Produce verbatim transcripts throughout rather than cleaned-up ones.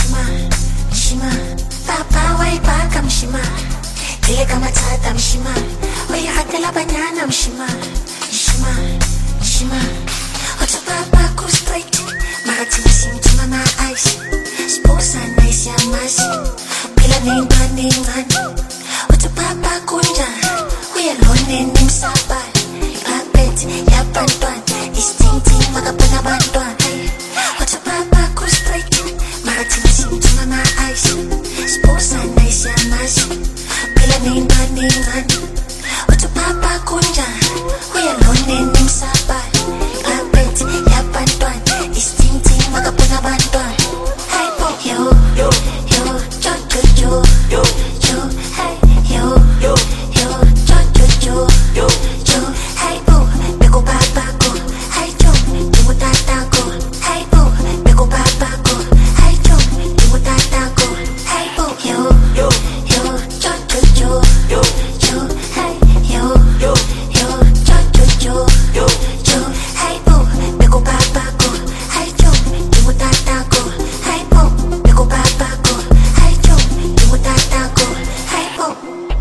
Mshima, Mshima, Papa waibaka Mshima, Dile kama tata Mshima, Waihatela banyana Mshima, Mshima, Mshima, Oto Papa go straight, Marati Mshima mama ice, Sposa nice ya masi, Pila nimba nimani, Oto Papa kunja, We alone nimsaba, Papet ya pantuan, Istinti magapana bantuan, Oto Papa go straight, Marati Mshima mama ice, Sposa nice ya masi, Pila nimba nimani, Oto Papa kunja, We alone nimsaba, Papet ya pantuan, Istinti magapana bantuan, Hey po yo, yo, yo, yo, yo, yo, yo, hey yo, yo, yo, yo, yo, yo, yo, hey po, beko papa ko, hey yo, dimu tata ko, hey po, beko papa ko, hey yo, dimu tata ko, hey po yo, yo, yo, yo, yo, yo, yo, hey yo, yo, yo, yo, yo, yo, yo, hey po, beko papa ko, hey yo, dimu tata ko, hey po, beko papa ko, hey yo, dimu tata ko, hey po.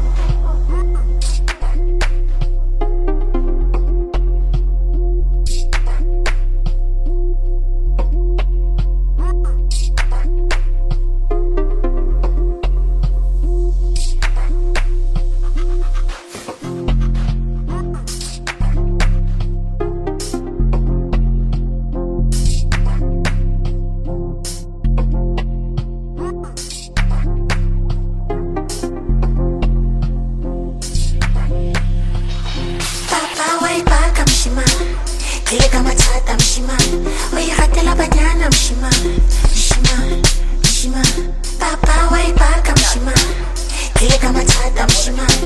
Papa waibaka Mshima, Dile kama tata Mshima, Waihatela banyana Mshima, Mshima, Mshima, Papa waibaka Mshima, Dile kama tata Mshima,